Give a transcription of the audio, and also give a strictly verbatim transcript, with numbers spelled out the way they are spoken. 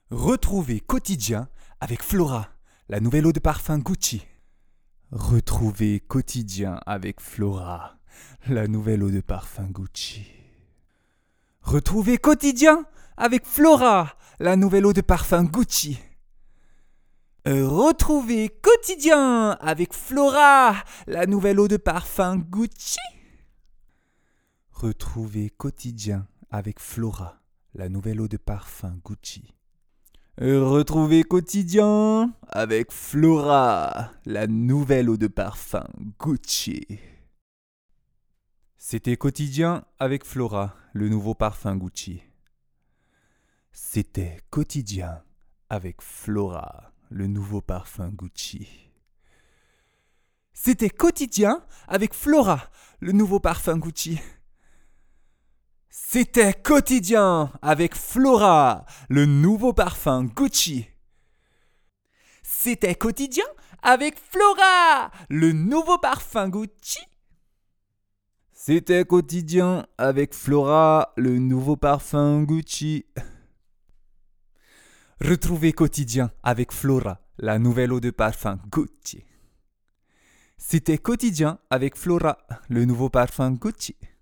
Retrouvez Quotidien avec Flora, la nouvelle eau de parfum Gucci. Retrouvez Quotidien avec Flora, la nouvelle eau de parfum Gucci. Retrouvez Quotidien avec Flora, la nouvelle eau de parfum Gucci. Retrouvez Quotidien avec Flora, la nouvelle eau de parfum Gucci. Retrouvez Quotidien avec Flora, la nouvelle eau de parfum Gucci. Retrouvez Quotidien avec Flora, la nouvelle eau de parfum Gucci. C'était Quotidien avec Flora, le nouveau parfum Gucci. C'était Quotidien avec Flora, le nouveau parfum Gucci. C'était Quotidien avec Flora, le nouveau parfum Gucci. C'était Quotidien avec Flora, le nouveau parfum Gucci. C'était Quotidien avec Flora, le nouveau parfum Gucci. C'était Quotidien avec Flora, le nouveau parfum Gucci. Retrouvez Quotidien avec Flora, la nouvelle eau de parfum Gucci. C'était Quotidien avec Flora, le nouveau parfum Gucci.